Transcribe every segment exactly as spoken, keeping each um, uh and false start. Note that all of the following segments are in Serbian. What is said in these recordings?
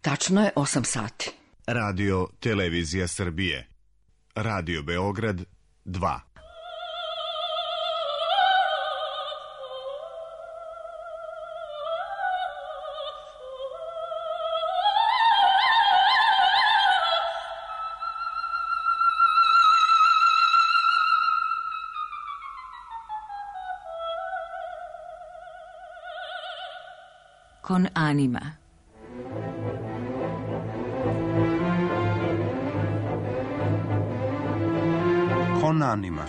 Tačno je osam sati. Radio Televizija Srbije. Radio Beograd dva. Con anima. Con anima.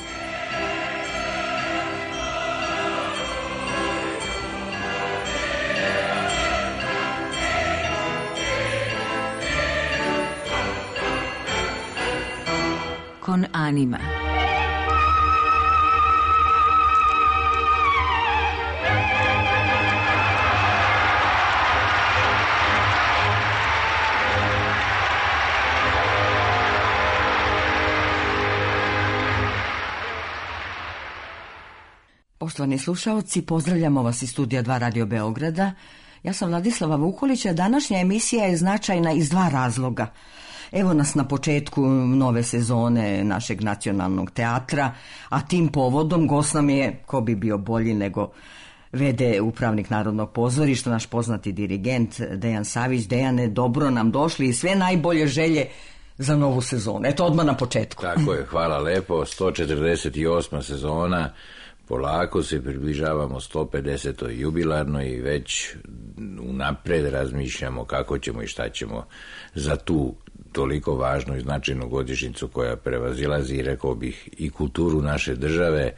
Con anima. Poštovani slušaoci, pozdravljamo vas iz studija dva Radio Beograda. Ja sam Vladislava Vukolić, a današnja emisija je značajna iz dva razloga. Evo nas na početku nove sezone našeg nacionalnog teatra, a tim povodom gost nam je, ko bi bio bolji nego ve de upravnik Narodnog pozorišta, naš poznati dirigent Dejan Savić. Dejane, dobro nam došli i sve najbolje želje za novu sezonu. Eto, odmah na početku. Tako je, hvala lepo. sto četrdeset osma sezona. Polako se približavamo sto pedesetoj jubilarnoj i već unapred razmišljamo kako ćemo i šta ćemo za tu toliko važnu i značajnu godišnjicu koja prevazilazi, rekao bih, i kulturu naše države,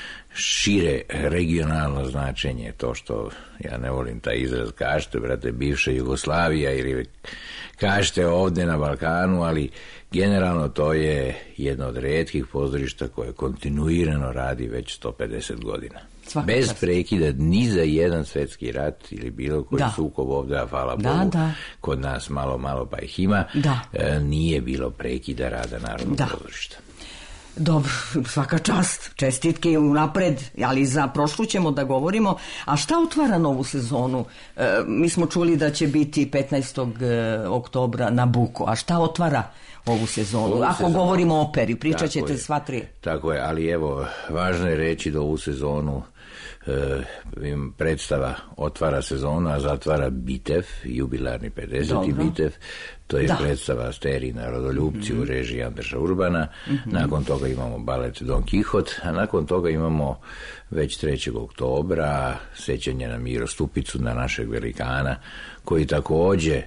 šire regionalno značenje, to što ja ne volim taj izraz, kažete, brate, bivša Jugoslavija ili kažete ovde na Balkanu, ali generalno to je jedno od retkih pozorišta koje kontinuirano radi već sto pedeset godina. Svaka Bez čast. Prekida ni za jedan svetski rat ili bilo koji da. sukob ovde, a hvala da, Bogu, da. kod nas malo, malo pa ih ima, da. e, nije bilo prekida rada Narodnog da. pozorišta. Dobro, svaka čast, čestitke unapred, ali za prošlu ćemo da govorimo. A šta otvara novu sezonu? E, mi smo čuli da će biti petnaestog oktobra Nabuko, a šta otvara ovu sezonu? Ovu Ako sezonu, govorimo o operi, pričat ćete sva tri. Tako je, ali evo, važno je reći da ovu sezonu e, predstava otvara sezonu, a zatvara Bitev, jubilarni pedeseti Bitev. To je da. predstava Asterina Rodoljupci mm-hmm. u režiji Andreša Urbana. Mm-hmm. Nakon toga imamo balet Don Kihot, a nakon toga imamo već trećeg oktobra sećanje na Miro Stupicu, na našeg velikana, koji takođe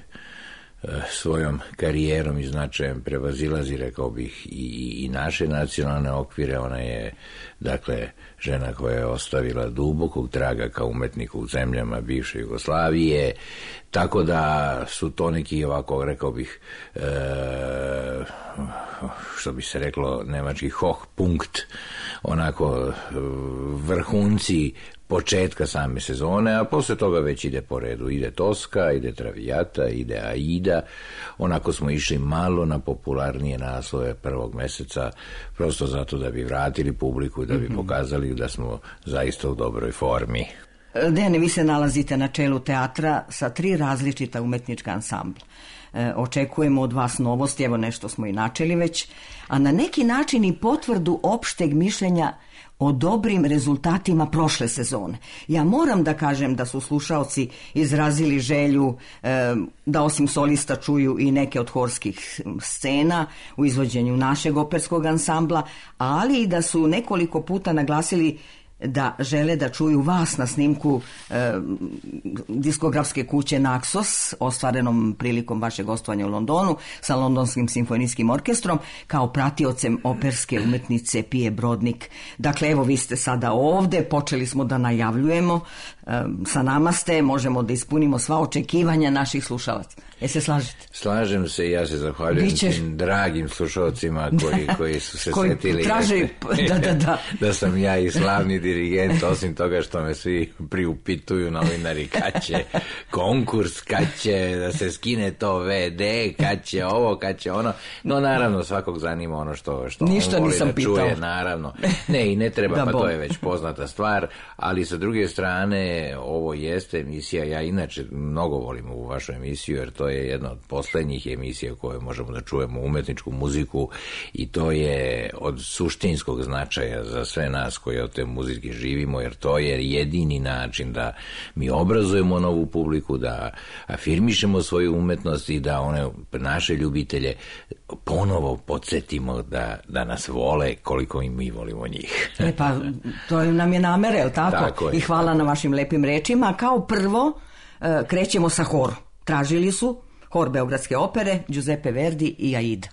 svojom karijerom i značajem prevazilazi, rekao bih, i, i naše nacionalne okvire. Ona je, dakle, žena koja je ostavila dubokog traga kao umetnika u zemljama bivše Jugoslavije, tako da su to neki, ovako, rekao bih, e, što bi se reklo nemački Hochpunkt, onako vrhunci početka same sezone, a posle toga već ide po redu. Ide Toska, ide Traviata, ide Aida. Onako smo išli malo na popularnije naslove prvog meseca, prosto zato da bi vratili publiku i da bi mm-hmm. pokazali da smo zaista u dobroj formi. Dejane, vi se nalazite na čelu teatra sa tri različita umetnička ansambla. E, očekujemo od vas novosti, evo nešto smo i načeli već, a na neki način i potvrdu opšteg mišljenja o dobrim rezultatima prošle sezone. Ja moram da kažem da su slušaoci izrazili želju e, da osim solista čuju i neke od horskih scena u izvođenju našeg operskog ansambla, ali i da su nekoliko puta naglasili da žele da čuju vas na snimku e, diskografske kuće Naxos, ostvarenom prilikom vašeg gostovanja u Londonu sa Londonskim simfonijskim orkestrom, kao pratiocem operske umetnice Pije Brodnik. Dakle, evo, vi ste sada ovde, počeli smo da najavljujemo, e, sa nama ste, možemo da ispunimo sva očekivanja naših slušalaca. E se slažete? Slažem se i ja se zahvaljujem Bićeš... tim dragim slušalcima koji, koji su se koji setili traži... da, da, da. da sam ja i slavni dirigent, osim toga što me svi priupituju novinari kad će konkurs, kad će da se skine to ve de, kad će ovo, kad će ono. No naravno svakog zanima ono što, što Ništa on voli nisam da pitao. čuje, naravno. Ne, i ne treba, da, pa bo. to je već poznata stvar, ali sa druge strane ovo jeste emisija, ja inače mnogo volim ovu vašu emisiju, jer to je je jedna od posljednjih emisija koje možemo da čujemo umetničku muziku i to je od suštinskog značaja za sve nas koji od te muzike živimo, jer to je jedini način da mi obrazujemo novu publiku, da afirmišemo svoju umetnost i da one naše ljubitelje ponovo podsjetimo da, da nas vole koliko i mi volimo njih. E pa, to nam je namere, je li tako? Tako je. I hvala na vašim lepim rečima. Kao prvo, krećemo sa horom. Tražili su hor Beogradske opere, Giuseppe Verdi i Aida.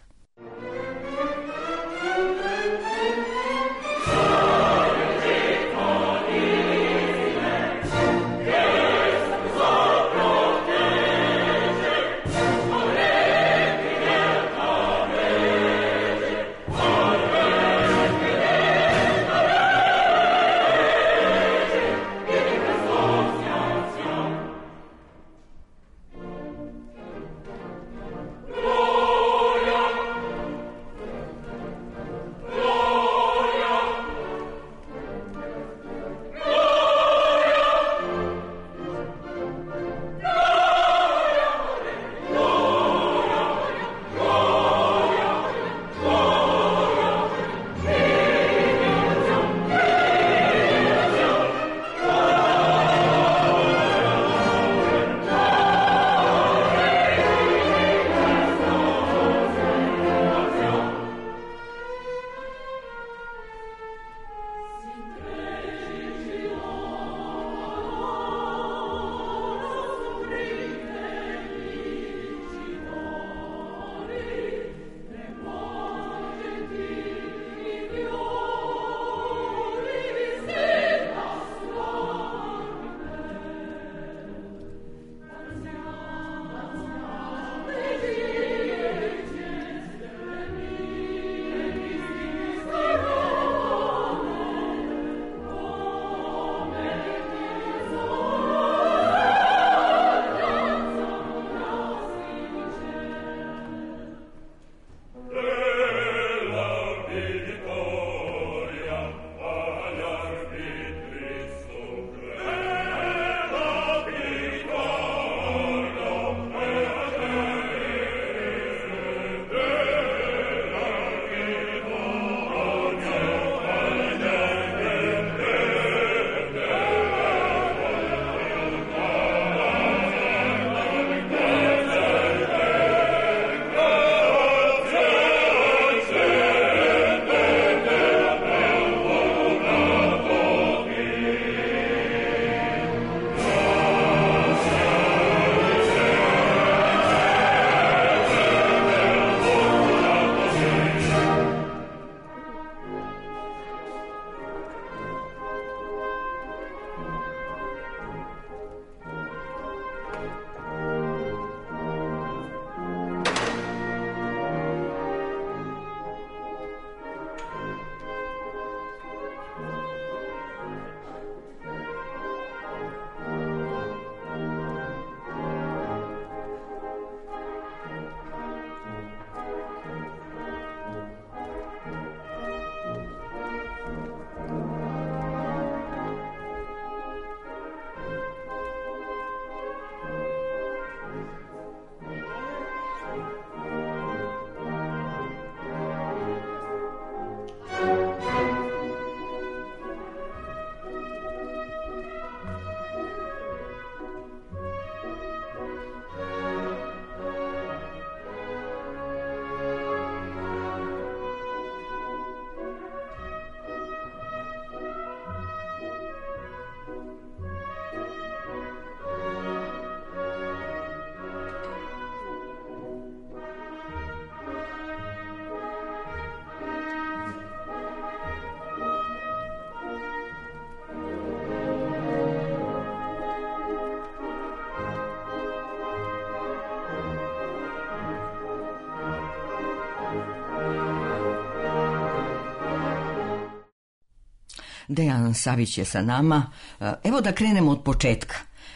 Dejan Savić je sa nama. Evo da krenemo od početka.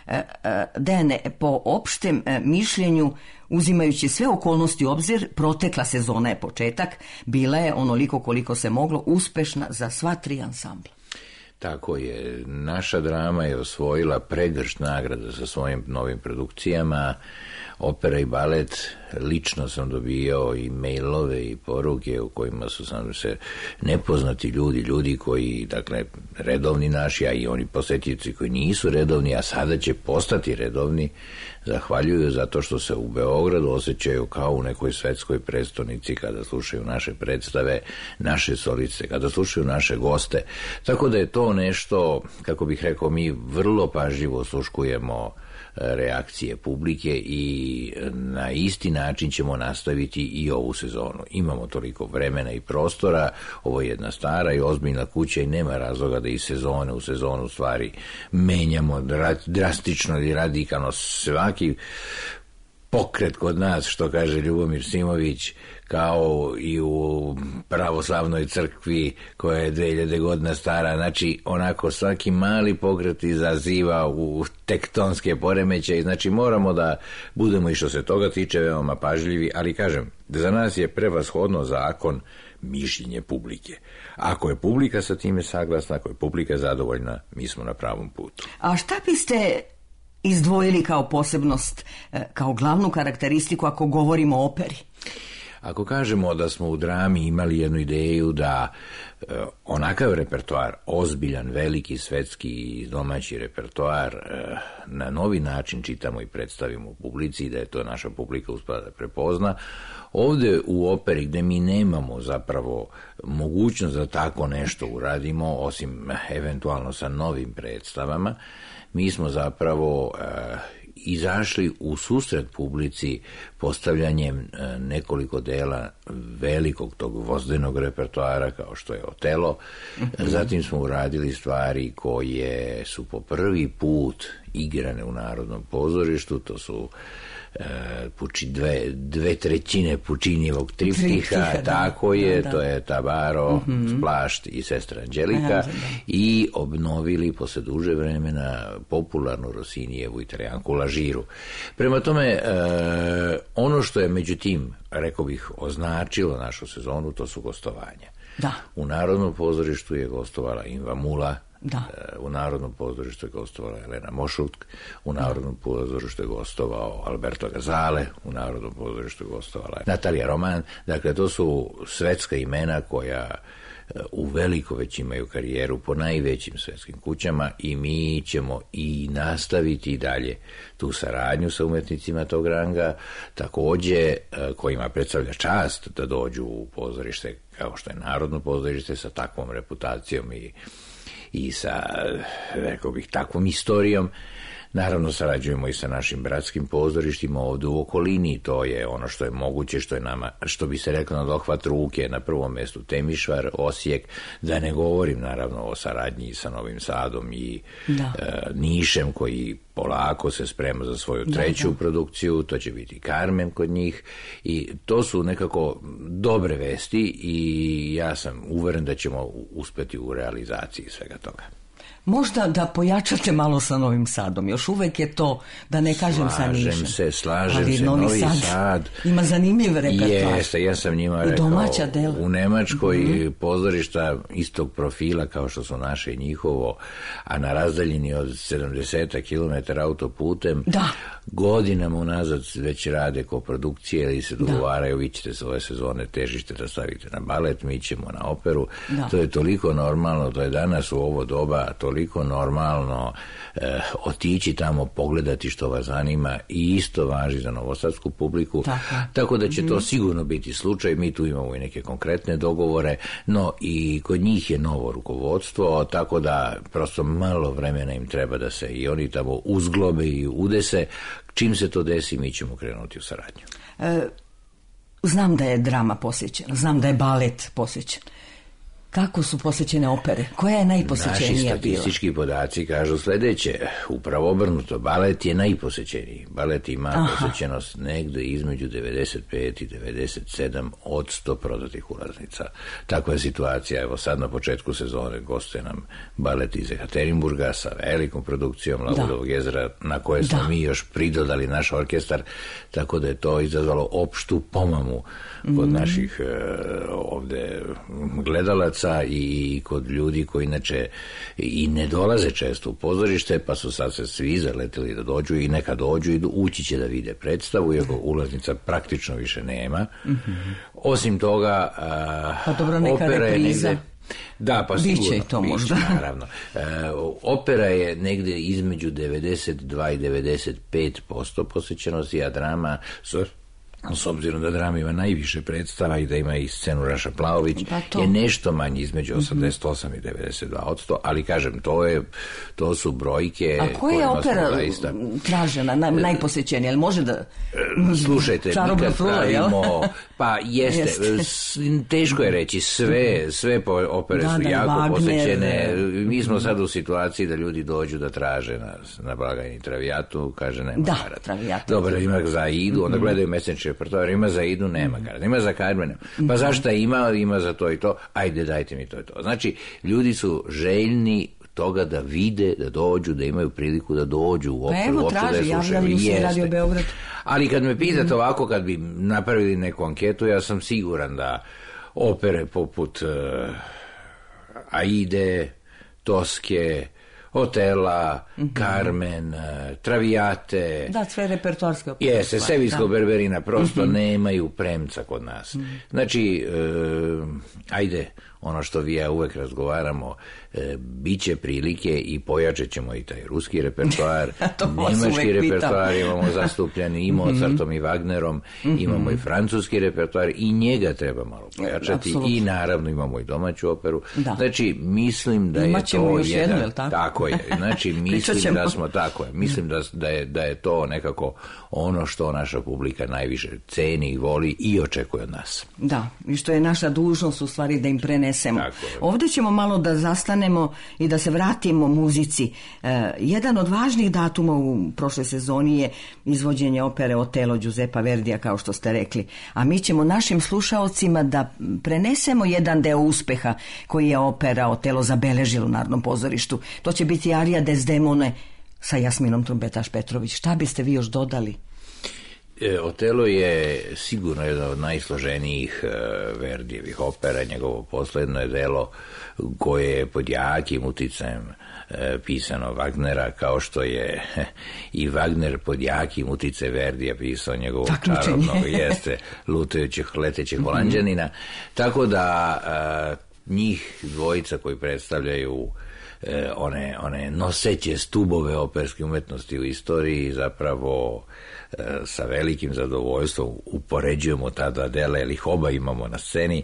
Dejane, po opštem mišljenju, uzimajući sve okolnosti u obzir, protekla sezona je početak, bila je onoliko koliko se moglo uspešna za sva tri ansambla. Tako je, naša drama je osvojila pregršt nagrada sa svojim novim produkcijama. opera i balet. Lično sam dobijao i mailove i poruke u kojima su sam se nepoznati ljudi, ljudi koji, dakle, redovni naši, a i oni posjetioci koji nisu redovni, a sada će postati redovni, zahvaljuju zato što se u Beogradu osjećaju kao u nekoj svetskoj prestonici kada slušaju naše predstave, naše solice, kada slušaju naše goste. Tako da je to nešto, kako bih rekao, mi vrlo pažljivo osluškujemo reakcije publike i na isti način ćemo nastaviti i ovu sezonu. Imamo toliko vremena i prostora, ovo je jedna stara i ozbiljna kuća i nema razloga da iz sezone u sezonu stvari menjamo drastično ili radikalno. Svaki pokret kod nas, što kaže Ljubomir Simović, kao i u pravoslavnoj crkvi koja je dve hiljade godina stara, znači onako svaki mali pokret izaziva u tektonske poremećaje, znači moramo da budemo i što se toga tiče veoma pažljivi, ali kažem, za nas je prevashodno zakon mišljenje publike. Ako je publika sa time saglasna, ako je publika zadovoljna, mi smo na pravom putu. A šta biste izdvojili kao posebnost, kao glavnu karakteristiku ako govorimo o operi? Ako kažemo da smo u drami imali jednu ideju da e, onakav repertoar, ozbiljan, veliki, svetski i domaći repertoar, e, na novi način čitamo i predstavimo u publici, da je to naša publika uspela da prepozna, ovde u operi gde mi nemamo zapravo mogućnost da tako nešto uradimo, osim eventualno sa novim predstavama, mi smo zapravo e, izašli u susret publici postavljanjem nekoliko dela velikog tog vozdenog repertoara kao što je Otelo. Mm-hmm. Zatim smo uradili stvari koje su po prvi put igrane u Narodnom pozorištu, to su Puči, dve, dve trećine Pučinijevog triptiha, tako je, da, da. To je Tabaro, mm-hmm. Splašt i Sestra Anđelika, Aha, i obnovili posle duže vremena popularnu Rosinijevu Italijanku Lažiru. Prema tome, e, ono što je međutim, rekao bih, označilo našu sezonu, to su gostovanja. Da. U Narodnom pozorištu je gostovala Inva Mula, da. U Narodnom pozorištu je gostovala Elena Mošutk, u Narodnom pozorištu je gostovao Alberto Gazale, u Narodnom pozorištu je gostovala Natalija Roman. Dakle, to su svetska imena koja u veliko već imaju karijeru po najvećim svetskim kućama i mi ćemo i nastaviti i dalje tu saradnju sa umetnicima tog ranga, takođe kojima predstavlja čast da dođu u pozorište kao što je Narodno pozorište sa takvom reputacijom i i sa, rekao bih, takvom istorijom. Naravno, sarađujemo i sa našim bratskim pozorištima ovdje u okolini, to je ono što je moguće, što je nama, što bi se reklo, na dohvat ruke, na prvom mjestu Temišvar, Osijek, da ne govorim naravno o saradnji sa Novim Sadom i e, Nišem, koji polako se sprema za svoju treću da, da. produkciju, to će biti Carmen kod njih i to su nekako dobre vesti i ja sam uveren da ćemo uspjeti u realizaciji svega toga. Možda da pojačate malo sa Novim Sadom, još uvek je to, da ne kažem sa Nišem. Slažem se, slažem ali se, Novi, Novi Sad, Sad ima zanimljiv repertoar. Jeste, ja sam njima rekao, u Nemačkoj mm-hmm. pozorišta istog profila kao što su naše i njihovo, a na razdaljini od sedamdeset kilometara autoputem, da. godinama unazad već rade koprodukcije ili se dogovaraju, vi ćete se ove sezone težište da stavite na balet, mi ćemo na operu. Da. To je toliko normalno, to je danas u ovo doba toliko normalno eh, otići tamo, pogledati što vas zanima i isto važi za novosadsku publiku. Tako, Tako da će mm-hmm. to sigurno biti slučaj. Mi tu imamo i neke konkretne dogovore, no i kod njih je novo rukovodstvo, tako da prosto malo vremena im treba da se i oni tamo uzglobe i udese. Čim se to desi, mi ćemo krenuti u saradnju. E, znam da je drama posjećena, znam da je balet posjećen. Kako su posjećene opere? Koja je najposjećenija bila? Naši statistički bila? Podaci kažu sljedeće. Upravo obrnuto, balet je najposjećeniji. Balet ima Aha. posjećenost negde između devedeset pet i devedeset sedam od sto prodatih ulaznica. Takva je situacija. Evo sad na početku sezone gostuje nam balet iz Ekaterinburga sa velikom produkcijom Laudovog jezera, na koje smo da. mi još pridodali naš orkestar, tako da je to izazvalo opštu pomamu kod mm. naših e, ovde gledalaca. gledalaca i kod ljudi koji inače i ne dolaze često u pozorište, pa su sad se svi zaletili da dođu i neka dođu i ući će da vide predstavu, iako ulaznica praktično više nema. Mm-hmm. Osim toga, pa dobro, neka opera je negde... Da, pa biće sigurno. to možda. Biće, naravno. E, opera je negde između devedeset dva i devedeset pet posto posjećenosti, a drama... S, s obzirom da drama ima najviše predstava i da ima i scenu Raša Plaović, pa je nešto manje između osamdeset osam mm-hmm. i devedeset dva posto, ali kažem, to je to su brojke. A koja je opera zaista... tražena, naj, najposjećenija? Jel može da... Slušajte, mi kad pravimo... Pa jeste, jeste, teško je reći, sve, sve opere da, su da, jako Wagner, posjećene. Mi smo sad u situaciji da ljudi dođu da traže nas na blagajni Traviatu, kaže nema da, karata. Traviata. Dobro, ima za Aidu, onda gledaju mesečni repertoar, ima za Aidu, nema karata, ima za Carmen, pa mm-hmm. zašto ima, ima za to i to, ajde dajte mi to i to. Znači, ljudi su željni toga da vide, da dođu, da imaju priliku da dođu u operu. Pa evo, traži, javljaju se Radio Beograd. Ali kad me pitate mm. ovako, kad bi napravili neku anketu, ja sam siguran da opere poput uh, Aide, Toske, Otela, mm-hmm. Carmen, uh, Traviate. Da, sve repertoarske opere. Jeste, Seviljsko Berberina prosto mm-hmm. nemaju premca kod nas. Mm-hmm. Znači, uh, ajde, ono što vi ja uvek razgovaramo, e, bit će prilike i pojačat ćemo i taj ruski repertoar, nemački repertoar imamo zastupljeni i Mozartom i Wagnerom, mm-hmm. imamo i francuski repertoar i njega treba malo pojačati. Absolutno. I naravno imamo i domaću operu. Da. Znači, mislim da Imat je to još jedan... jednu, jel tako? Tako je. Znači, mislim da smo tako je. Mislim da, da, je, da je to nekako ono što naša publika najviše ceni i voli i očekuje od nas. Da, i što je naša dužnost u stvari da im prenese. Ovdje ćemo malo da zastanemo i da se vratimo muzici. E, jedan od važnih datuma u prošloj sezoni je izvođenje opere Otelo Giuseppa Verdija, kao što ste rekli. A mi ćemo našim slušaocima da prenesemo jedan deo uspeha koji je opera Otelo zabeležila u Narodnom pozorištu. To će biti arija Desdemone sa Jasminom Trumbetaš Petrović. Šta biste vi još dodali? Otelo je sigurno jedan od najsloženijih Verdijevih opera. Njegovo posledno je delo koje je pod jakim uticajem pisano Wagnera, kao što je i Wagner pod jakim uticajem Verdija pisao njegovog čarobnog jeste lutajućeg letećeg Holanđanina. Mm-hmm. Tako da njih dvojica koji predstavljaju one, one noseće stubove operske umetnosti u istoriji zapravo sa velikim zadovoljstvom upoređujemo ta dva dela, jer ih oba imamo na sceni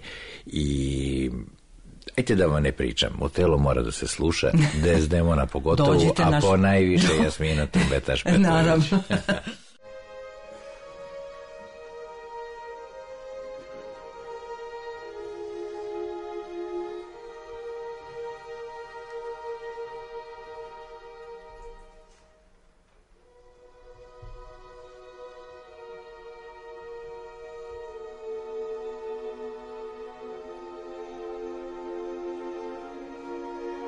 i ajte da vam ne pričam, Otelo mora da se sluša, Desdemona pogotovo, a naš... po najviše Jasmina Trumbetaš Petrović. Naravno.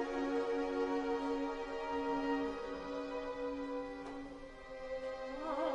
Oh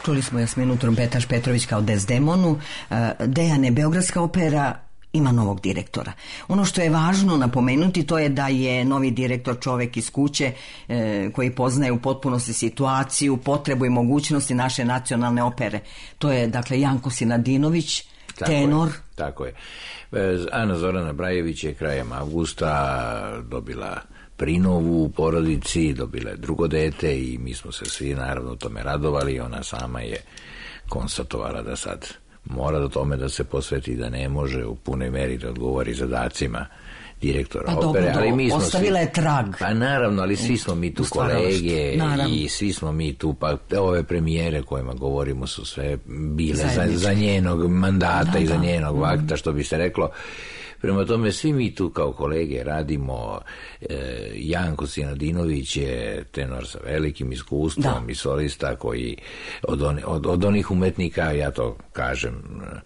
Čuli smo Jasminu Trompetaš Petrović kao Desdemonu. Dejane, Beogradska opera ima novog direktora. Ono što je važno napomenuti to je da je novi direktor čovek iz kuće e, koji poznaje u potpunosti situaciju, potrebu i mogućnosti naše nacionalne opere. To je dakle Janko Sinadinović, tako tenor. Je, tako je. Ana Zorana Brajević je krajem avgusta dobila prinovu u porodici, dobila je drugo dete i mi smo se svi naravno tome radovali. Ona sama je konstatovala da sad mora do tome da se posveti, da ne može u punoj meri da odgovori zadacima direktora pa opere. Dobro, ali mi smo ostavila svi, je trag. Pa naravno, ali svi smo mi tu kolege i svi smo mi tu, pa ove premijere kojima govorimo su sve bile za, za njenog mandata da, i za njenog da. vakta, što bi se reklo. Prema tome, svi mi tu kao kolege radimo. e, Janko Sinadinović je tenor sa velikim iskustvom da. i solista koji od, on, od, od onih umetnika, ja to kažem,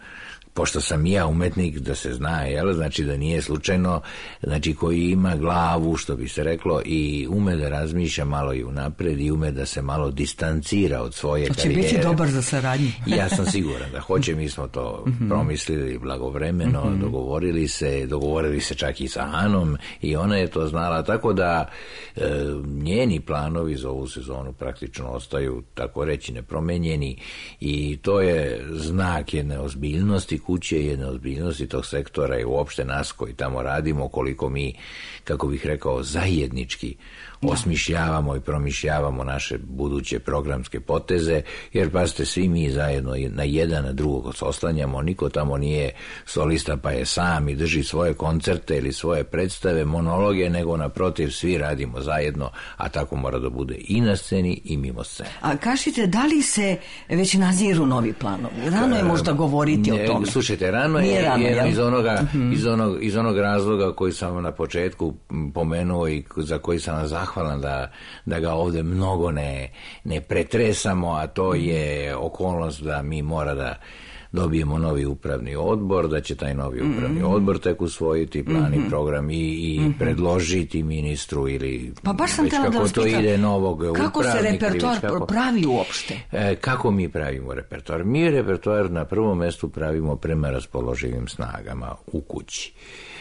pošto sam ja umetnik, da se zna, jel? Znači da nije slučajno, znači koji ima glavu, što bi se reklo, i ume da razmišlja malo i unapred i ume da se malo distancira od svoje to karijere. Će biti dobar za saradnju. Ja sam siguran da hoće, mi smo to mm-hmm. promislili blagovremeno, mm-hmm. dogovorili se, dogovorili se čak i sa Anom i ona je to znala, tako da e, njeni planovi za ovu sezonu praktično ostaju, tako reći, nepromenjeni i to je znak jedne ozbiljnosti kuće, jedne ozbiljnosti tog sektora i uopšte nas koji tamo radimo, koliko mi, kako bih rekao, zajednički da. osmišljavamo i promišljavamo naše buduće programske poteze, jer pazite, svi mi zajedno na jedan na drugog oslanjamo, niko tamo nije solista pa je sam i drži svoje koncerte ili svoje predstave, monologe, nego naprotiv svi radimo zajedno, a tako mora da bude i na sceni i mimo scene. A kažite, da li se već naziru novi planovi? Rano je možda govoriti ne, o tome. Slušajte, rano Nije je rano, je iz, onoga, uh-huh. iz, onog, iz onog razloga koji sam na početku pomenuo i za koji sam vam zahvalan da, da ga ovde mnogo ne, ne pretresamo, a to je okolnost da mi mora da dobijemo novi upravni odbor, da će taj novi upravni mm-hmm. odbor tek usvojiti plan mm-hmm. i program i, i mm-hmm. predložiti ministru ili pa baš sam već kako da to pitam, ide novog kako upravnika. Se repertoar kako, pravi uopšte? E, kako mi pravimo repertoar? Mi repertoar na prvom mestu pravimo prema raspoloživim snagama u kući.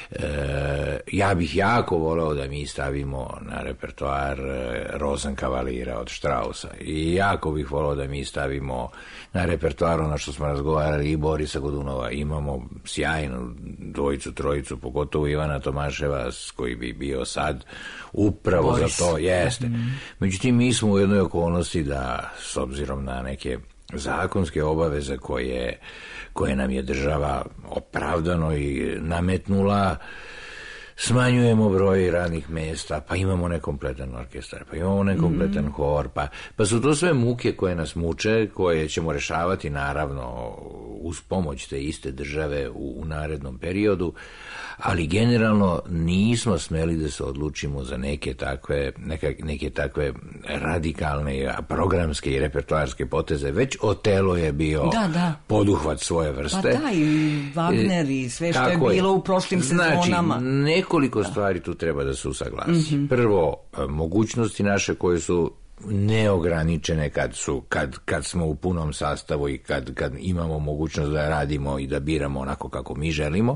E, ja bih jako voleo da mi stavimo na repertoar Rozenkavalira od Strausa i jako bih voleo da mi stavimo na repertoar ono što smo razgovarali i Borisa Godunova. Imamo sjajnu dvojicu, trojicu, pogotovo Ivana Tomaševa koji bi bio sad upravo Boris. Za to jeste. Međutim, mi smo u jednoj okolnosti da s obzirom na neke zakonske obaveze koje, koje nam je država opravdano i nametnula, smanjujemo broj radnih mesta, pa imamo nekompletan orkestar, pa imamo nekompletan mm. hor, pa, pa su to sve muke koje nas muče, koje ćemo rešavati naravno uz pomoć te iste države u, u narednom periodu, ali generalno nismo smeli da se odlučimo za neke takve, neka, neke takve radikalne programske i repertoarske poteze. Već Otelo je bio da, da. poduhvat svoje vrste. Pa da, i Wagner i sve što Kako je bilo je? u prošlim znači, sezonama. Nekoliko da. stvari tu treba da se usaglasi. Mm-hmm. Prvo, mogućnosti naše koje su neograničene kad su kad, kad smo u punom sastavu i kad, kad imamo mogućnost da radimo i da biramo onako kako mi želimo.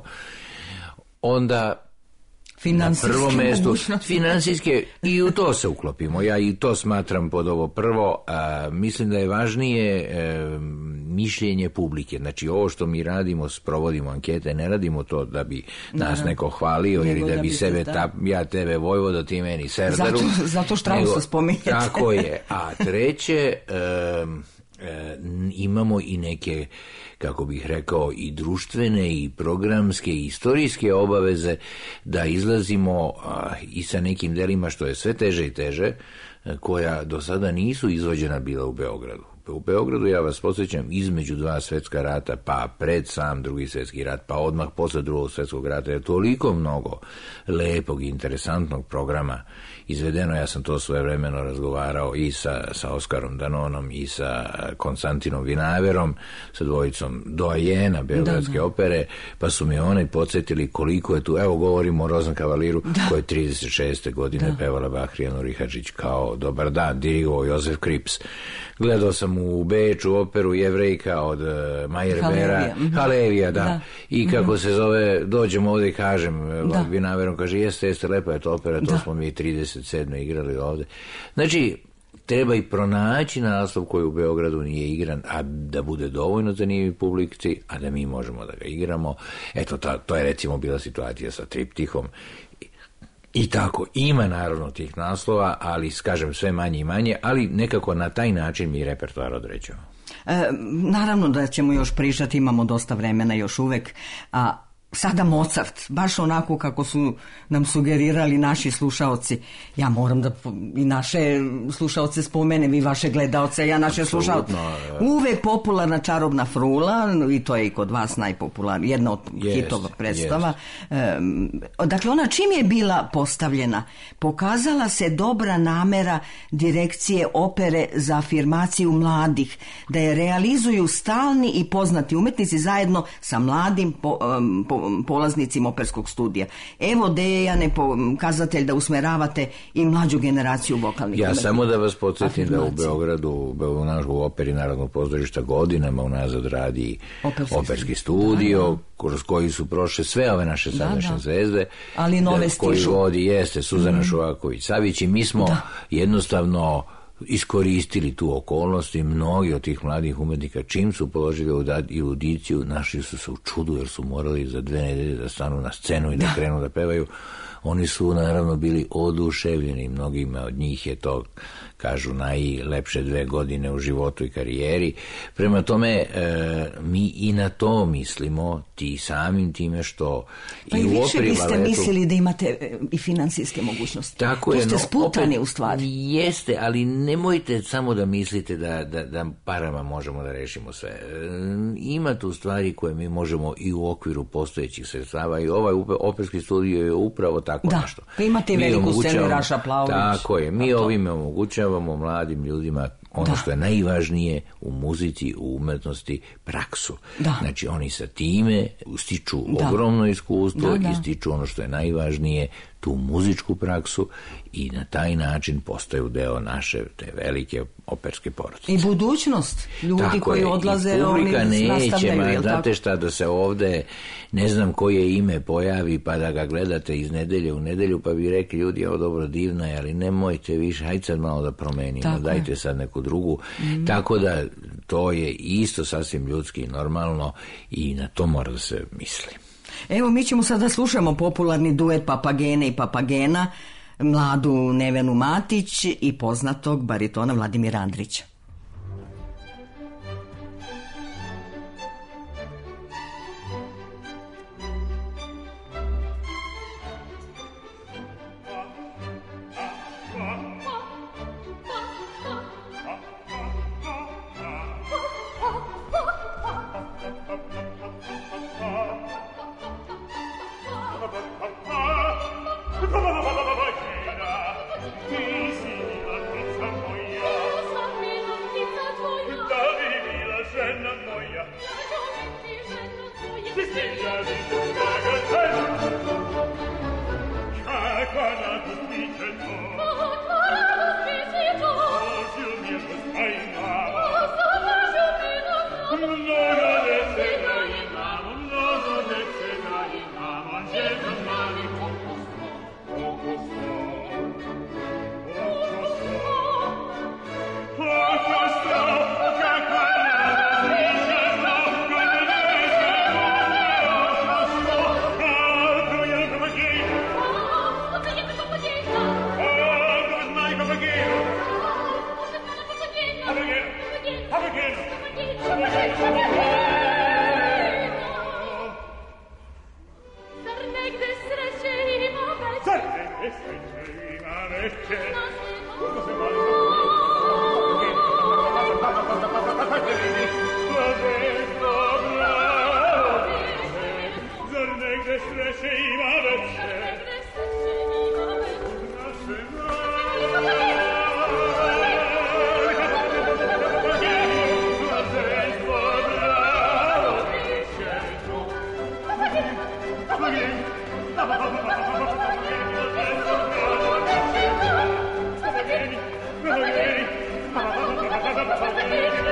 Onda na prvom mestu finansijske i u to se uklopimo. Ja i to smatram pod ovo prvo. A, mislim da je važnije e, mišljenje publike. Znači ovo što mi radimo, sprovodimo ankete, ne radimo to da bi nas Aha. neko hvalio ili da, da bi sebe da. Ta, ja tebe Vojvodo, ti meni Serdaru. Zato, zato Strausa spominjete. Tako je. A treće, e, e, imamo i neke, kako bih rekao, i društvene i programske i istorijske obaveze da izlazimo a, i sa nekim delima što je sve teže i teže, koja do sada nisu izvođena bila u Beogradu. U Beogradu, ja vas podsjećam, između dva svetska rata, pa pred sam drugi svetski rat, pa odmah posle drugog svetskog rata, je toliko mnogo lepog i interesantnog programa izvedeno. Ja sam to svojevremeno razgovarao i sa, sa Oskarom Danonom i sa Konstantinom Vinaverom, sa dvojicom doajena Beogradske da, da. opere, pa su mi oni podsjetili koliko je tu, evo govorimo o Rozenkavaliru, koja je trideset šeste godine da. pevala Bahrija Nurihadžić kao Dobar dan, dirigovao Jozef Krips. Gledao sam sam u Beču operu Jevrejka od uh, Meyerbeera, Halevija, mm-hmm. Halevija, da. da. I kako mm-hmm. se zove, dođem ovdje i kažem, Vinaverom kaže, jeste, jeste, lepa je to opera, to da. smo mi trideset sedme igrali ovdje. Znači, treba i pronaći naslov koji u Beogradu nije igran, a da bude dovoljno zanimljiv publici, a da mi možemo da ga igramo. Eto, ta, to je recimo bila situacija sa Triptihom. I tako, ima naravno tih naslova, ali, kažem, sve manje i manje, ali nekako na taj način mi repertoar određujemo. E, naravno da ćemo još pričati, imamo dosta vremena još uvek, a sada Mozart, baš onako kako su nam sugerirali naši slušaoci. Ja moram da i naše slušaoce spomenem, i vaše gledaoce, ja naše slušaoce. Uvek popularna Čarobna frula, i to je i kod vas najpopularnija, jedna od yes, hitova predstava. Yes. Dakle, ona čim je bila postavljena, pokazala se dobra namera direkcije opere za afirmaciju mladih, da je realizuju stalni i poznati umetnici zajedno sa mladim po, po polaznicima operskog studija. Evo Dejane, pokazatelj da usmeravate i mlađu generaciju vokalnih Ja umetnika. samo da vas podsjetim da u Beogradu, u operi Narodnog pozorišta godinama unazad radi operski, operski studio, da, da. kroz koji su prošle sve ove naše sadašnje da, da. zvezde. Ali nove da, koji stižu. vodi jeste Suzana mm. Šovaković-Savić i mi smo da. jednostavno iskoristili tu okolnost i mnogi od tih mladih umetnika čim su položili erudiciju našli su se u čudu jer su morali za dve nedelje da stanu na scenu i da, da krenu da pevaju. Oni su naravno bili oduševljeni, mnogima od njih je to, kažu, najlepše dve godine u životu i karijeri. Prema tome, e, mi i na to mislimo, ti samim time što pa i, i u operi više biste baletu, mislili da imate e, i financijske mogućnosti. Tako to je, ste no, sputani opet, u stvari. Jeste, ali nemojte samo da mislite da, da, da parama možemo da rešimo sve. E, ima tu stvari koje mi možemo i u okviru postojećih sredstava i ovaj operski studio je upravo tako da, nešto. Pa imate i veliku scenu Raša Plavović. Tako je, mi ovime omogućavamo mladim ljudima ono da. što je najvažnije u muzici, u umetnosti, praksu. Da. Znači oni sa time stiču da. ogromno iskustvo da, da. i stiču ono što je najvažnije, tu muzičku praksu i na taj način postaju deo naše te velike operske porodice. I budućnost ljudi tako koji je, odlaze, oni nastavljaju. Ma, znate šta, da se ovde ne znam koje ime pojavi pa da ga gledate iz nedelje u nedelju pa bi rekli ljudi, ovo dobro, divno je, ali nemojte više, hajde sad malo da promenimo, tako dajte je. sad neku drugu. Mm. Tako da to je isto sasvim ljudski i normalno i na to mora da se misli. Evo, mi ćemo sada slušamo popularni duet Papagene i Papagena, mladu Nevenu Matić i poznatog baritona Vladimira Andrića. Papageni, Papageni, Papageni,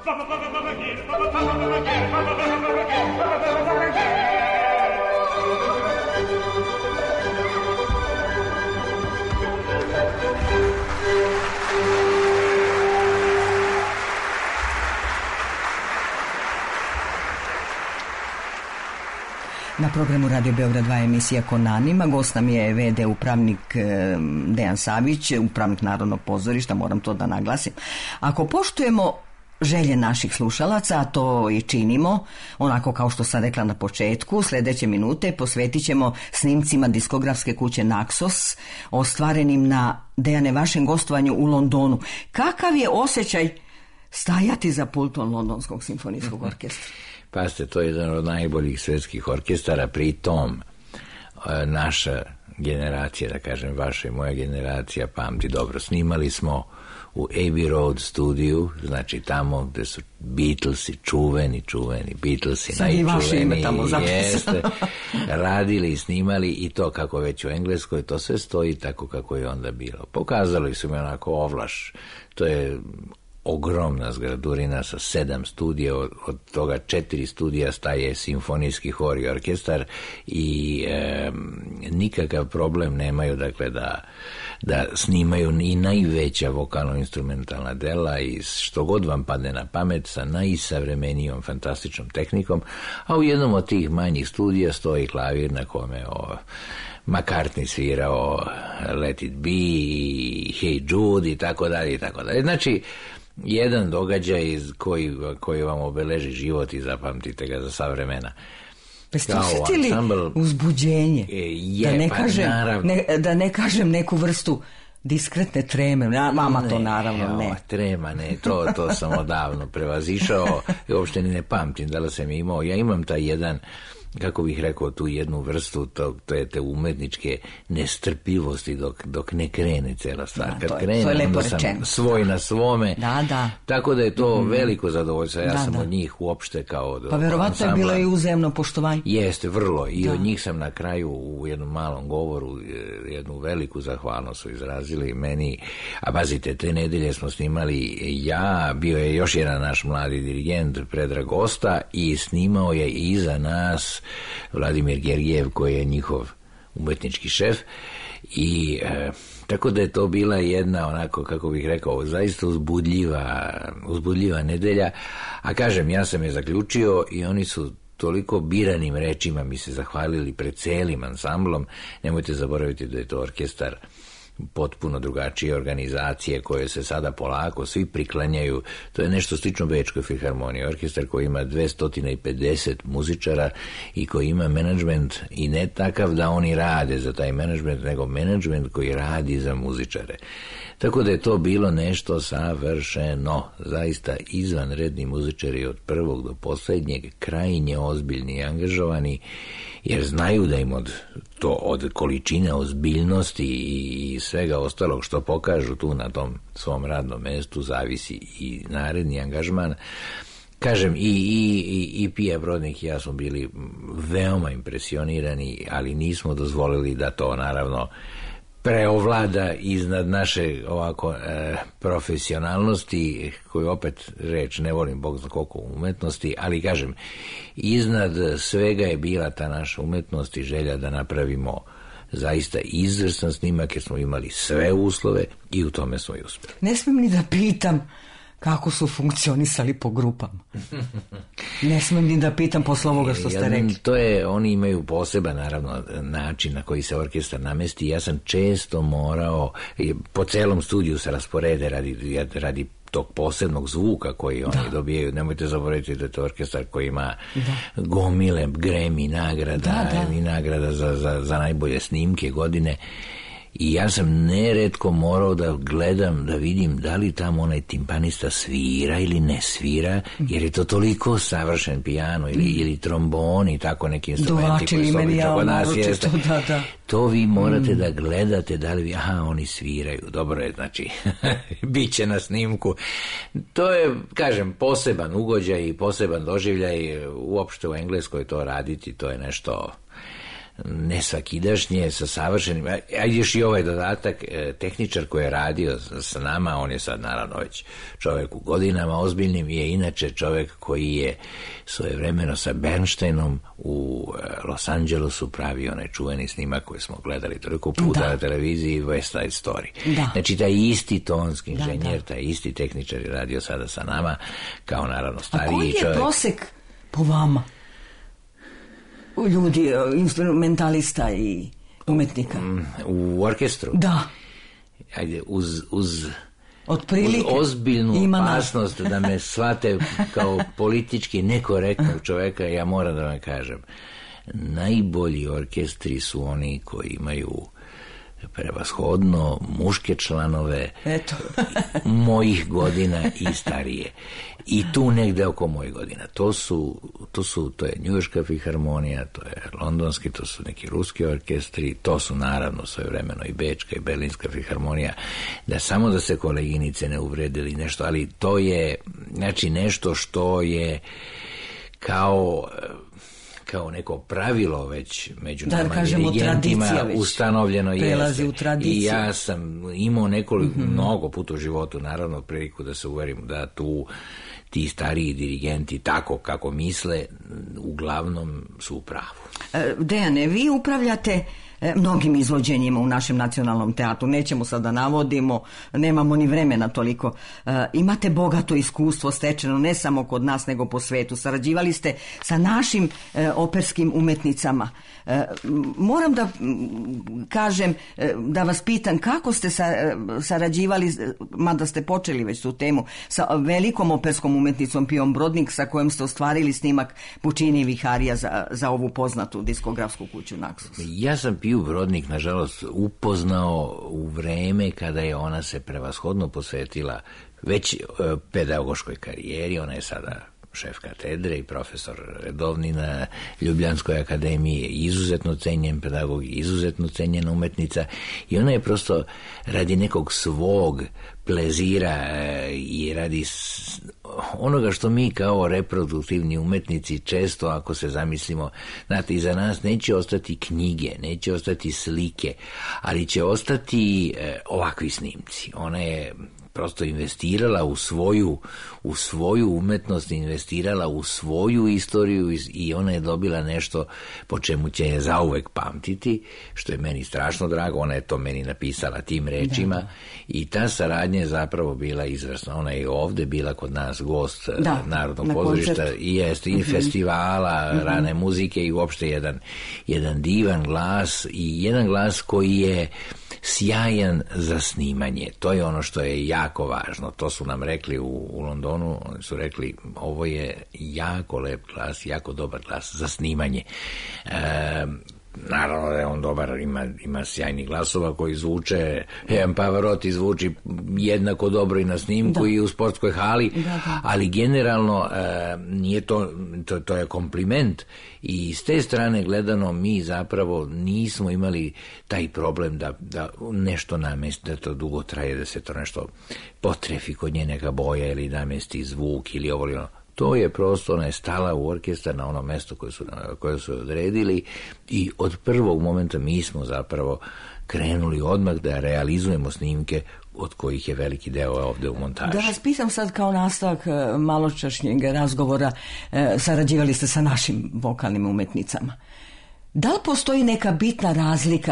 Na programu Radio Beograd dva emisija Konanima. Gost nam je ve de upravnik Dejan Savić, upravnik Narodnog pozorišta, moram to da naglasim. Ako poštujemo želje naših slušalaca, a to i činimo, onako kao što sam rekla na početku, sljedeće minute posvetit ćemo snimcima diskografske kuće Naxos, ostvarenim na, Dejane, vašem gostovanju u Londonu. Kakav je osjećaj stajati za pultom Londonskog simfonijskog orkestra? Pazite, to je jedan od najboljih svetskih orkestara, pri tom naša generacija, da kažem vaša i moja generacija, pamti dobro. Snimali smo u Abbey Road studiju, znači tamo gde su Beatlesi, čuveni, čuveni Beatlesi, sad najčuveniji, jeste, radili i snimali, i to kako već u Engleskoj, to sve stoji tako kako je onda bilo. Pokazali su mi onako ovlaš, to je ogromna zgradurina sa sedam studija, od, od toga četiri studija staje simfonijski hor i orkestar, i e, nikakav problem nemaju, dakle, da, da snimaju i najveća vokalno-instrumentalna dela i što god vam padne na pamet sa najsavremenijom fantastičnom tehnikom, a u jednom od tih manjih studija stoji klavir na kome o McCartney svirao Let It Be, Hey Jude i tako dalje i tako dalje. Znači, jedan događaj koji, koji vam obeleži život i zapamtite ga za sva vremena. Pa ste osjetili uzbuđenje? Je, da, ne pa kažem, naravno. Ne, da ne kažem neku vrstu diskretne treme. Mama to naravno ne. ne. Trema, ne, to, to sam odavno prevazišao i uopšte ni ne pamtim da li sam imao. Ja imam taj jedan, kako bih rekao, tu jednu vrstu to, to je te umetničke nestrpljivosti dok, dok ne krene cela stvar. Da, kad je, krene, onda sam svoj na svome. Da, da. Tako da je to mm. veliko zadovoljstvo. Ja da, sam da. od njih uopšte kao... Pa verovatno je bilo i uzajamno poštovanje. Jeste, vrlo. I da. od njih sam na kraju u jednom malom govoru jednu veliku zahvalnost su izrazili meni. A pazite, te nedelje smo snimali ja, bio je još jedan naš mladi dirigent Predrag Osta i snimao je iza nas Vladimir Gergijev, koji je njihov umetnički šef, i e, tako da je to bila jedna, onako, kako bih rekao, zaista uzbudljiva, uzbudljiva nedelja, a kažem, ja sam je zaključio i oni su toliko biranim rečima mi se zahvalili pred celim ansamblom. Nemojte zaboraviti da je to orkestar potpuno drugačije organizacije koje se sada polako svi priklanjaju. To je nešto slično Bečkoj filharmoniji, orkestar koji ima dvesta pedeset muzičara i koji ima menadžment, i ne takav da oni rade za taj menadžment, nego menadžment koji radi za muzičare. Tako da je to bilo nešto savršeno, zaista izvanredni muzičari od prvog do posljednjeg, krajnje ozbiljni i angažovani, jer znaju da im od, to, od količine ozbiljnosti i svega ostalog što pokažu tu na tom svom radnom mestu zavisi i naredni angažman. Kažem, i, i, i, i Pija Brodnik i ja smo bili veoma impresionirani, ali nismo dozvolili da to naravno preovlada iznad naše ovako e, profesionalnosti, koju opet reč ne volim, Bog zna koliko umetnosti, ali kažem, iznad svega je bila ta naša umetnost i želja da napravimo zaista izvrstan snimak, jer smo imali sve uslove i u tome smo i uspjeli. Ne smijem ni da pitam kako su funkcionisali po grupama. Ne smijem ni da pitam posle ovoga što ste rekli. To je, oni imaju poseban, naravno, način na koji se orkestar namesti. Ja sam često morao, po celom studiju se rasporede radi, radi tog posebnog zvuka koji oni da. dobijaju. Nemojte zaboraviti da je to orkestar koji ima da. gomile Grammy nagrada, da, da. i nagrada za, za, za najbolje snimke godine. I ja sam neretko morao da gledam, da vidim da li tamo onaj timpanista svira ili ne svira, jer je to toliko savršen pijano ili, ili trombon i tako neki instrumenti koji su obično kod nas jeste. Da, da. To vi morate mm. da gledate da li vi, aha, oni sviraju. Dobro je, znači, bit će na snimku. To je, kažem, poseban ugođaj i poseban doživljaj. Uopšte u Engleskoj to raditi, to je nešto nesvakidašnje, sa savršenim, a još i ovaj dodatak, tehničar koji je radio sa nama, on je sad naravno već čovjek u godinama ozbiljnim, je inače čovjek koji je svojevremeno sa Bernsteinom u Los Angelesu pravio onaj čuveni snimak koji smo gledali toliko puta da. na televiziji, West Side Story. Da. Znači taj isti tonski inženjer, da, da. taj isti tehničar je radio sada sa nama, kao naravno stariji čovjek. A koji je čovjek... prosek po vama? Ljudi, instrumentalista i umetnika. U orkestru? Da. Ajde, uz, uz, Otprilike, uz ozbiljnu opasnost da me shvate kao politički nekorektnog čovjeka, ja moram da vam kažem, najbolji orkestri su oni koji imaju prevashodno muške članove Eto. mojih godina i starije. I tu negde oko mojih godina. To su, to su, to je Njujorška filharmonija, to je londonski, to su neki ruski orkestri, to su naravno svojevremeno i Bečka i Berlinska filharmonija. Da samo da se koleginice ne uvredili nešto, ali to je, znači nešto što je kao kao neko pravilo već među da, nama kažemo, dirigentima ustanovljeno jeste. U I ja sam imao nekoliko, mm-hmm. mnogo puta u životu, naravno, priliku da se uverim da tu ti stariji dirigenti, tako kako misle, uglavnom su u pravu. Dejane, vi upravljate mnogim izvođenjima u našem nacionalnom teatru, nećemo sad da navodimo, nemamo ni vremena toliko. E, imate bogato iskustvo stečeno ne samo kod nas nego po svetu, sarađivali ste sa našim e, operskim umetnicama. E, moram da m, kažem, e, da vas pitam kako ste sa, e, sarađivali, mada ste počeli već tu temu, sa velikom operskom umetnicom Pijom Brodnik, sa kojom ste ostvarili snimak Puccini i Viharija za, za ovu poznatu diskografsku kuću Naxos. Ja sam Piju Brodnik, nažalost, upoznao u vreme kada je ona se prevashodno posvetila već e, pedagoškoj karijeri. Ona je sada šef katedre i profesor redovni na Ljubljanskoj akademiji, izuzetno cenjen pedagog, izuzetno cenjena umetnica i ona je prosto radi nekog svog plezira e, i radi s, onoga što mi kao reproduktivni umetnici često, ako se zamislimo, znate, iza nas neće ostati knjige, neće ostati slike, ali će ostati e, ovakvi snimci. Ona je prosto investirala u svoju, u svoju umetnost, investirala u svoju istoriju i ona je dobila nešto po čemu će je zauvek pamtiti, što je meni strašno drago. Ona je to meni napisala tim rečima da. I ta saradnja je zapravo bila izvrsna. Ona je ovde bila kod nas gost da, Narodnog pozorišta i jeste i uh-huh. festivala, uh-huh. rane muzike i uopšte jedan, jedan divan glas i jedan glas koji je sjajan za snimanje. To je ono što je jako važno. To su nam rekli u, u Londonu, oni su rekli ovo je jako lep glas, jako dobar glas za snimanje. E, naravno da je on dobar, ima, ima sjajnih glasova koji zvuče, jedan Pavarotti zvuči jednako dobro i na snimku da. I u sportskoj hali, da, da. Ali generalno e, nije to, to, to je kompliment i s te strane gledano mi zapravo nismo imali taj problem da, da nešto namesti, da to dugo traje, da se to nešto potrefi kod nje neka boja ili namesti zvuk ili ovo ili ono. To je prosto, ona je stala u orkestar na ono mesto koje su, koje su odredili i od prvog momenta mi smo zapravo krenuli odmah da realizujemo snimke od kojih je veliki deo ovde u montaži. Da vas pitam sad kao nastavak maločašnjeg razgovora, sarađivali ste sa našim vokalnim umetnicama. Da li postoji neka bitna razlika?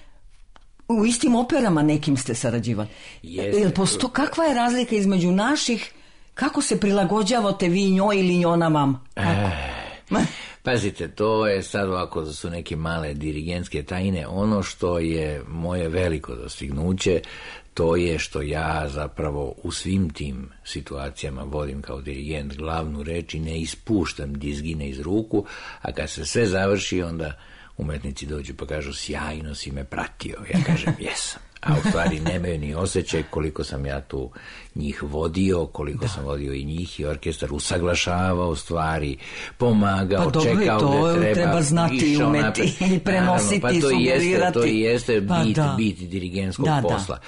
U istim operama nekim ste sarađivali. Jel posto, kakva je razlika između naših? Kako se prilagođavate vi njoj ili njona vam? E, pazite, to je sad ovako da su neke male dirigentske tajne. Ono što je moje veliko dostignuće, to je što ja zapravo u svim tim situacijama vodim kao dirigent glavnu reč i ne ispuštam dizgine iz ruku, a kad se sve završi, onda umetnici dođu pa kažu sjajno si me pratio. Ja kažem jesam. A u stvari nemaju ni osjećaj koliko sam ja tu njih vodio, koliko da. sam vodio i njih i orkestar, usaglašavao stvari, pomagao, pa dobro, čekao to gde treba. treba znati, umeti i prenositi, pa to sugerirati. Jeste, to jeste pa bit, da. bit dirigentskog da, posla. Da.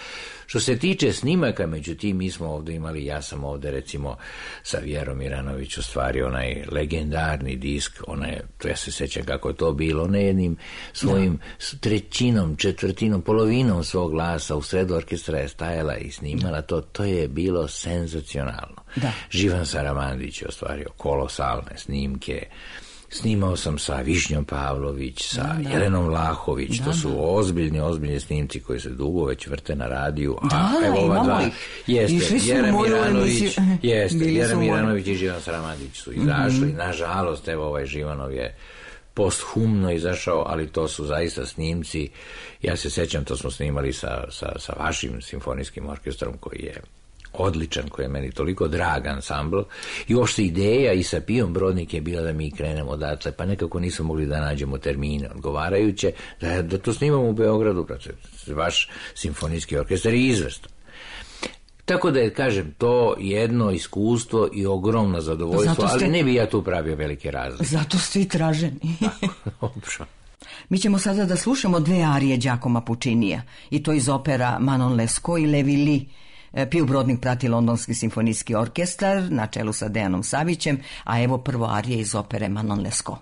Što se tiče snimaka, međutim, mi smo ovdje imali, ja sam ovdje recimo sa Vjerom Miranović ostvario onaj legendarni disk, onaj, to ja se sjećam kako je to bilo, ne jednim svojim da. trećinom, četvrtinom, polovinom svog glasa u sredu orkestra je stajala i snimala to, to je bilo senzacionalno. Da. Živan Saramandić je ostvario kolosalne snimke. Snimao sam sa Višnjom Pavlović, sa da, da. Jelenom Vlahović, da, to su ozbiljni, ozbiljni snimci koji se dugo već vrte na radiju. Da, a evo ova dva, jeste, Jere Miranović, jeste, Jere Miranović i Živan Saramandić su izašli. Mm-hmm. Nažalost, evo ovaj Živanov je posthumno izašao, ali to su zaista snimci. Ja se sjećam, to smo snimali sa, sa, sa vašim simfonijskim orkestrom koji je odličan, koji je meni toliko drag ansambl i uopšte ideja i sa Pijom Brodnik je bila da mi krenemo odatle, pa nekako nismo mogli da nađemo termine odgovarajuće, da, da to snimamo u Beogradu, vaš simfonijski orkestar je izvrstan. Tako da je, kažem, to jedno iskustvo i ogromno zadovoljstvo, ste... ali ne bi ja tu pravio velike razlike. Zato ste i traženi. Dobro. Mi ćemo sada da slušamo dve arije Giacomo Puccinija, i to iz opera Manon Lescaut i Levi Li. Piju Brodnik prati Londonski simfonijski orkestar na čelu sa Dejanom Savićem, a evo prvo arije iz opere Manon Lescaut.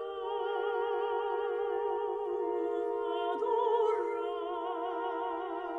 Oh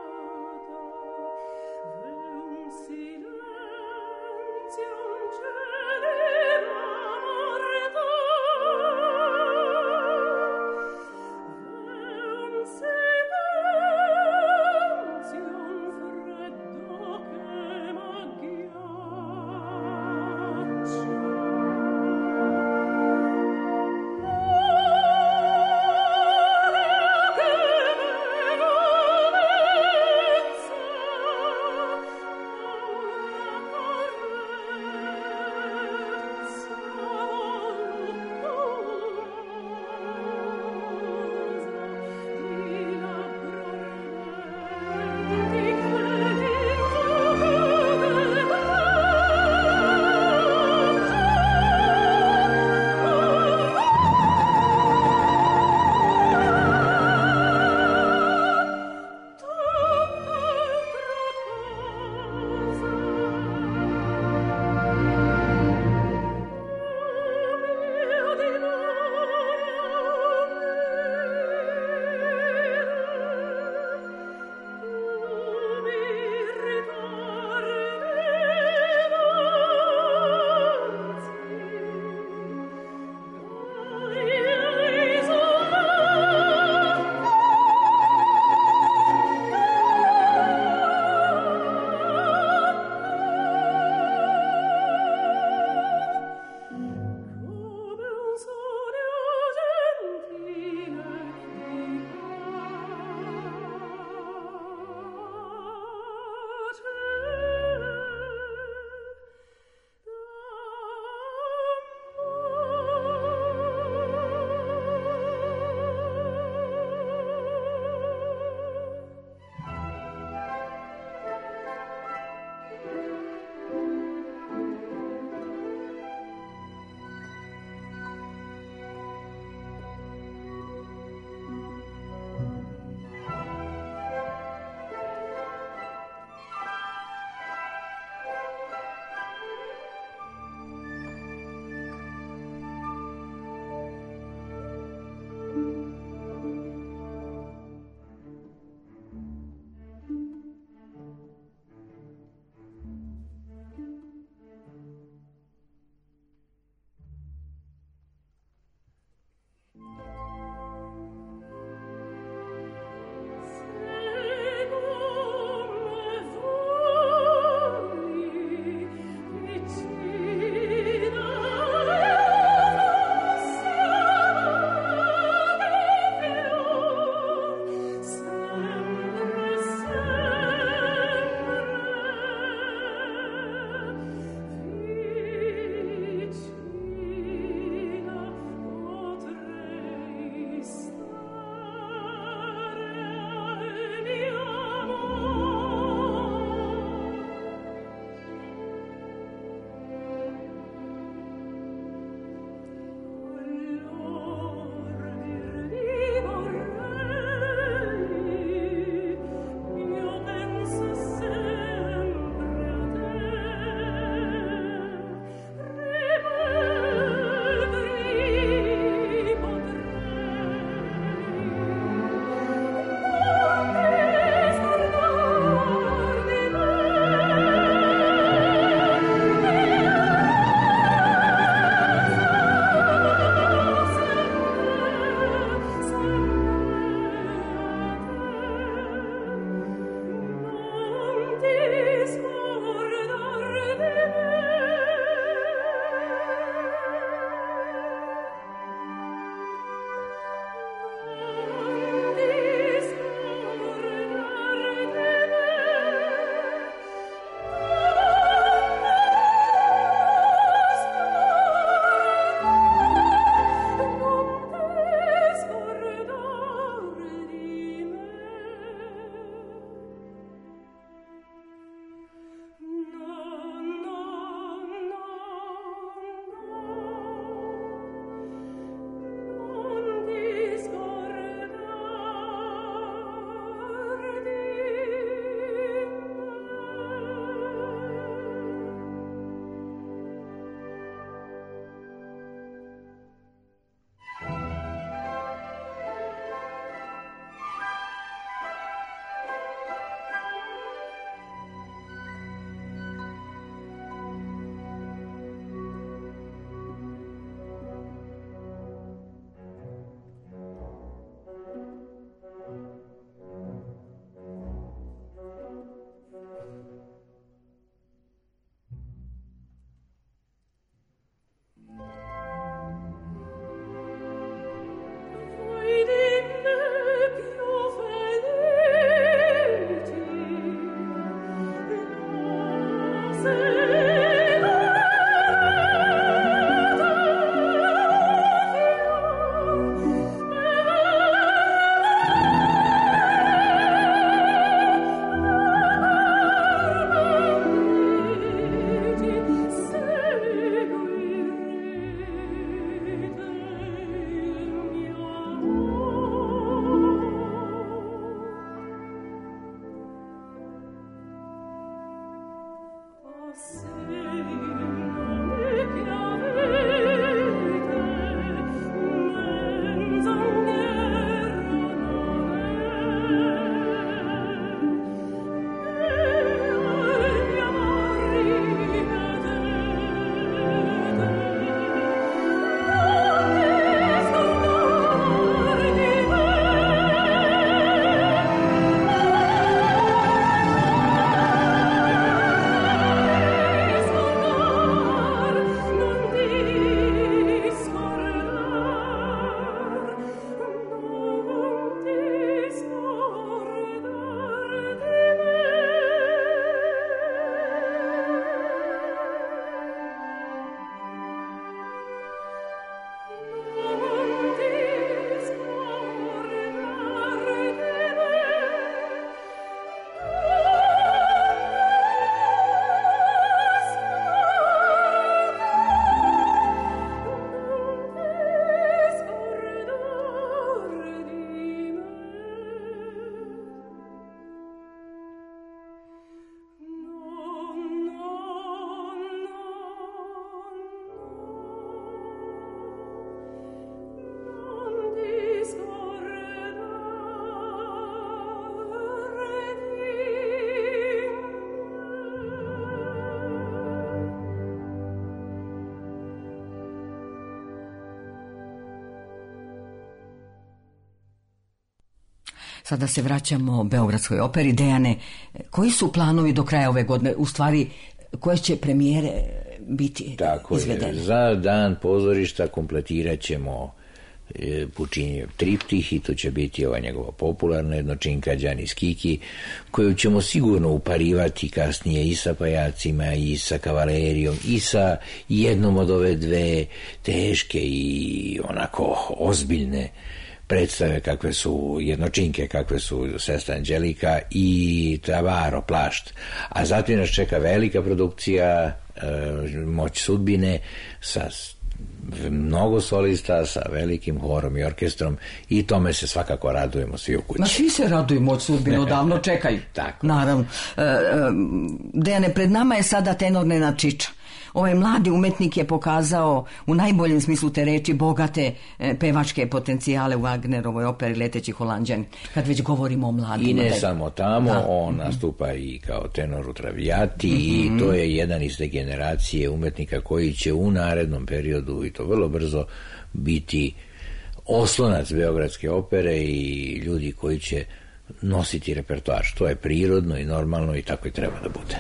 Sada se vraćamo Beogradskoj operi. Dejane, koji su planovi do kraja ove godine? U stvari, koje će premijere biti Tako izvedene? Je. Za dan pozorišta kompletirat ćemo Pučinijev triptih i to će biti ova njegova popularna jednočinka Đanis Kiki, koju ćemo sigurno uparivati kasnije i sa pajacima i sa kavalerijom i sa jednom od ove dve teške i onako ozbiljne predstave kakve su jednočinke, kakve su Sestra Anđelika i Travaro, Plašt. A zatim nas čeka velika produkcija e, Moć sudbine sa mnogo solista, sa velikim horom i orkestrom i tome se svakako radujemo svi u kući. Ma svi se raduju Moć sudbine, odavno čekaju. Tako. Naravno. E, e, Dejane, pred nama je sada tenor Nenad Čiča. Ovaj mladi umetnik je pokazao u najboljem smislu te reči bogate e, pevačke potencijale u Wagnerovoj operi Leteći Holanđani, kad već govorimo o mladima. I ne da je... samo tamo, da. On nastupa i kao tenor u Traviati mm-hmm. i to je jedan iz te generacije umetnika koji će u narednom periodu i to vrlo brzo biti oslonac Beogradske opere i ljudi koji će nositi repertoar, što je prirodno i normalno i tako i treba da bude.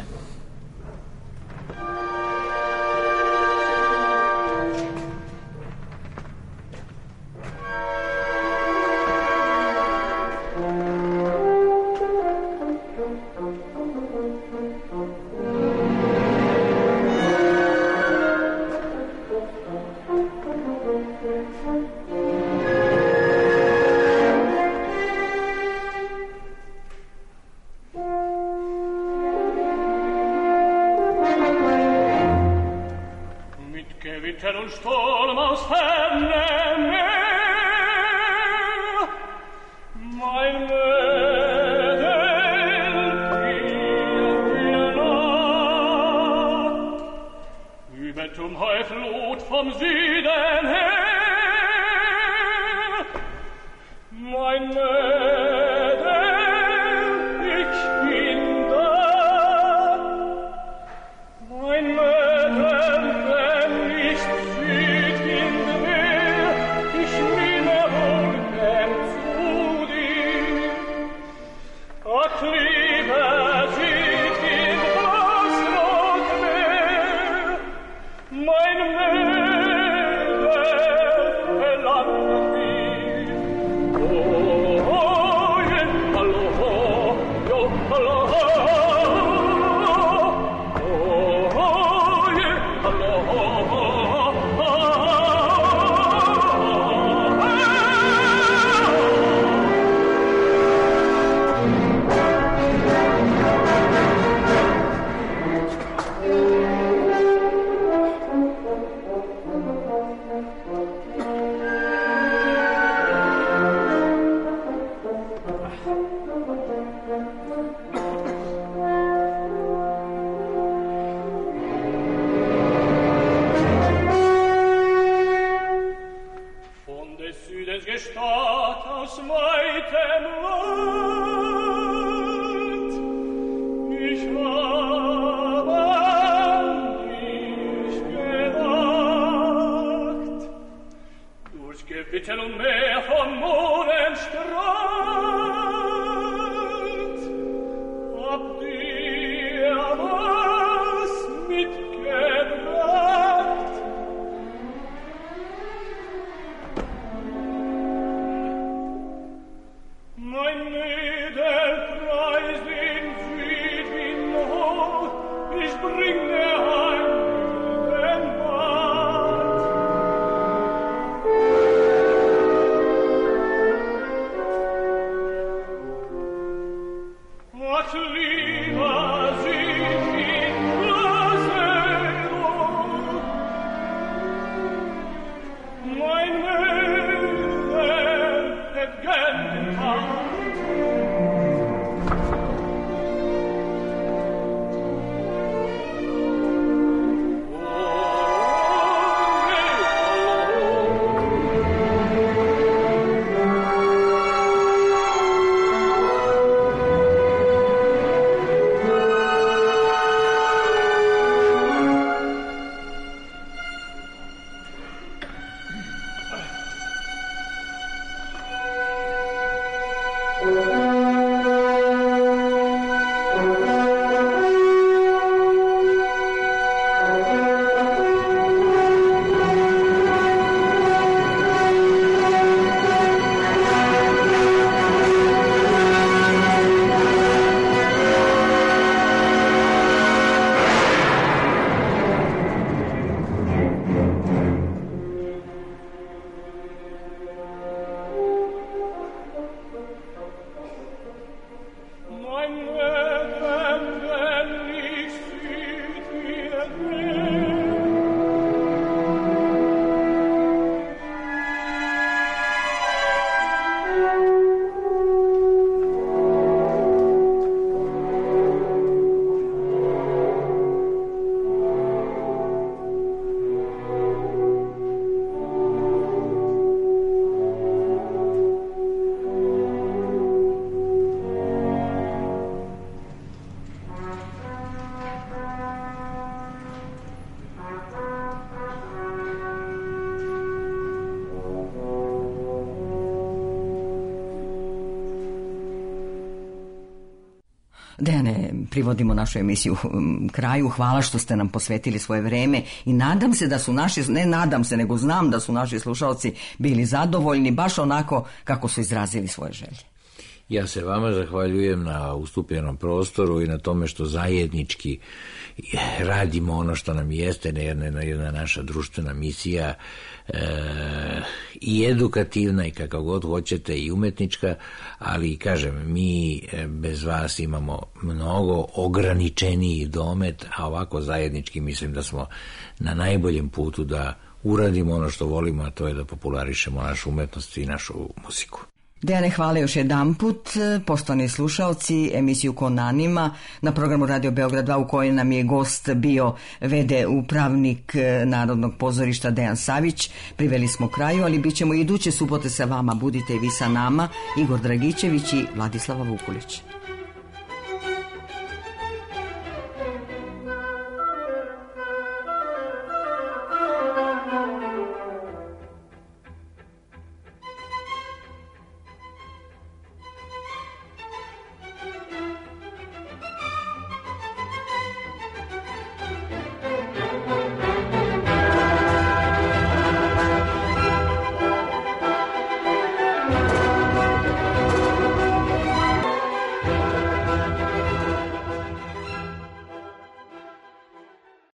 Dejane, privodimo našu emisiju kraju. Hvala što ste nam posvetili svoje vreme i nadam se da su naši, ne nadam se, nego znam da su naši slušalci bili zadovoljni baš onako kako su izrazili svoje želje. Ja se vama zahvaljujem na ustupljenom prostoru i na tome što zajednički radimo ono što nam jeste jedna, jedna naša društvena misija, e, i edukativna i kakav god hoćete i umetnička, ali kažem, mi bez vas imamo mnogo ograničeniji domet, a ovako zajednički mislim da smo na najboljem putu da uradimo ono što volimo, a to je da popularišemo našu umetnost i našu muziku. Dejane, hvala još jedan put. Poštovani slušaoci, emisiju Konanima na programu Radio Beograd dva, u kojoj nam je gost bio ve de upravnik Narodnog pozorišta Dejan Savić, priveli smo kraju, ali bit ćemo iduće subote sa vama. Budite i vi sa nama, Igor Dragičević i Vladislava Vukulić.